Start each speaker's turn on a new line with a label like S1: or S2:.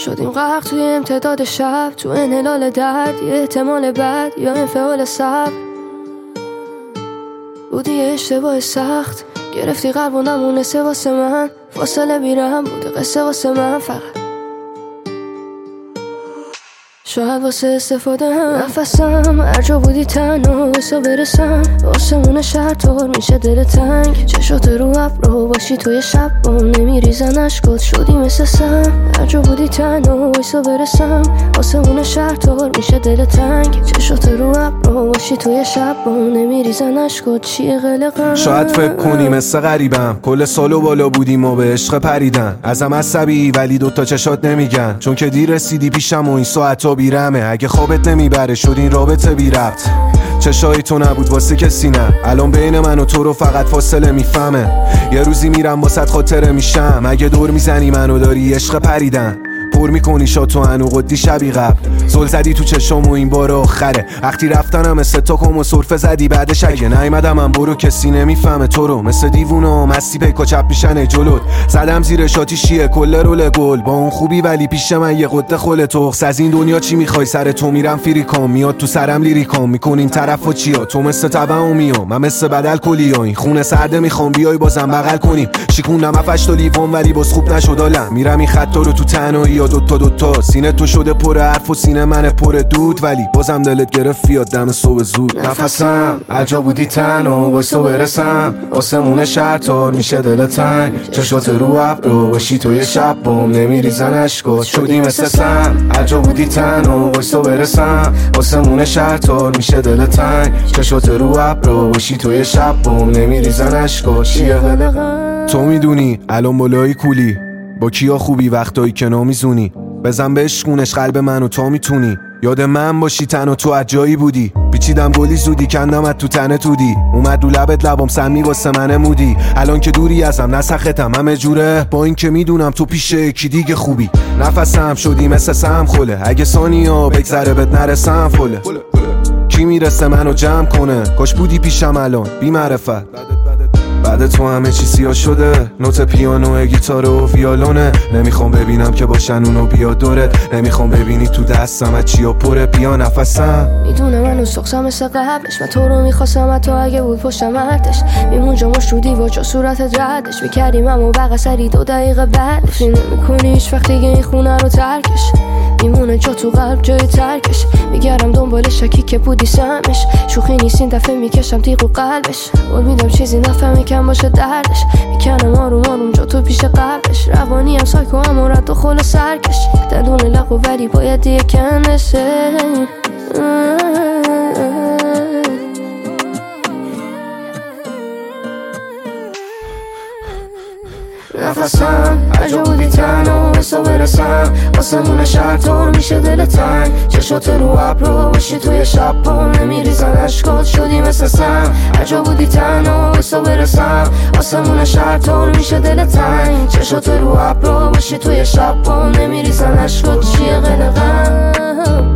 S1: شدیم غرق توی امتداد شب، تو انحلال درد، یه احتمال بد یا انفعال صبر. بودی یه اشتباه سخت، گرفتی قلب و نمونسه واسه من، فاصله بیرم بوده قصه واسه من فقط. شاید واسه استفاده هم نفسم، هر جا بودی تنها واسه برسم. آسمون شهر طور میشه دل تنگ، چشات رو ابرو باشی توی شب بام نمیریزن اشکات، شدی مثل سم. هر جا بودی تنها واسه برسم. آسمون شهر طور میشه دل تنگ، چشات رو ابرو باشی توی شب بام نمیریزن اشکات، چیه قلقم.
S2: شاید فکر کنی مثل غریبم، کل سالو بالا بودیم و به عشق پریدن. ازم عصبی ولی دوتا چشات نمیگن، چون که دیر رسیدی پیشم و این ساعتا بیرمه. اگه خوابت نمیبره شد این رابطه بی ربط، چشای تو نبود واسه کسی نه. الان بین من و تو رو فقط فاصله میفهمه. یه روزی میرم واسط خاطره میشم، اگه دور میزنی منو داری عشق پریدن. پر میکنی شاتو انو قدی شبی قبل، زل زدی تو چشم و این بار آخره. وقتی رفتنم مثل تا کم و سرفه زدی، بعدش اگه نیومدم من برو کسی نمیفهمه تو رو. مثل دیوونا مستی پیکا چپ میشن جلوت، زدم زیر شاتی شیه کل رول گل. با اون خوبی ولی پیش من یه قده خل تخس. از این دنیا چی میخوای سر تو میرم فریکام، میاد تو سرم لیریکام میکنیم طرف و چیا. تو مثل تبعو میام من مثل بدل کلی، این خونه سرده میخوام بیای بازم بغل کنیم. شیکوندم افش تا لیوان ولی باز خوب نشد حالم، میرم این خطا رو تو تنهایی دوتا سینه تو شده پر حرف و سینه من پر دود، ولی بازم دلت گرفت بیاد دم صبح زود. نفسم عجا بودی تنها واسه برسم. آسمون شهر تار میشه دل تنگ، چشات رو ابرو باشی توی شب بام نمیریزن اشکات، شدی مثل سم. عجا بودی تنها واسه برسم. آسمون شهر تار میشه دل تنگ، چشات رو ابرو باشی توی شب بام نمیریزن اشکات، چیه قلقم. تو میدونی الان بالای کولی، با کیا خوبی وقتایی که نمیزونی. بزن به عشقونش قلب منو تا میتونی. یاد من باشی تنها تو عجایی بودی، پیچیدم گلی زودی کندمت تو تنه تودی. اومد رو لبت لبام سمی واسه من مودی. الان که دوری ازم نسختم همه جوره، با این که میدونم تو پیش یکی دیگه خوبی. نفسم شدی مثل سم خوله، اگه ثانیا بگذره بهت نرسم فله. کی میرسه منو جمع کنه، کاش بودی پیشم الان بی معرفت. بعد تو همه چی سیاه شده، نوت پیانو گیتار و ویولونه. نمیخوام ببینم که باشن اونو بیا دورت، نمیخوام ببینی تو دستم از چیا پره. بیا نفسم
S1: میدونه منو ساختم مثل قبلش، من تو رو میخواستم حتی اگه بود پشتم ارتش. میمون جاماش رو دیوار جا صورت ردش، میکردیم اما بقا سری 2 دقیقه بعدش. نمیکنی هیچ وقت دیگه این خونه رو ترکش، میمونه جا تو قلب جای ترکش. میگردم دنبال شکی که بودی سمش، شوخی نیست این دفعه میکشم تیغ و قلبش. قول میدم چیزی نفهمی کم باشه دردش، میکنم آروم آروم جا تو پیش قبلش. روانی هم سایکو هم رد و خل سرکش، دلون لقو ولی باید یه کنسه. نفسم عجا بودی تنها واسه برسم. آسمون شهر طور میشه دل تنگ، چشات رو ابرو باشی توی شب بام نمیریزن اشکات، شدی مثل سم. عجا بودی تنها واسه برسم. آسمون شهر طور میشه دل تنگ، چشات رو ابرو باشی توی شب بام نمیریزن اشکات، چیه قلقم.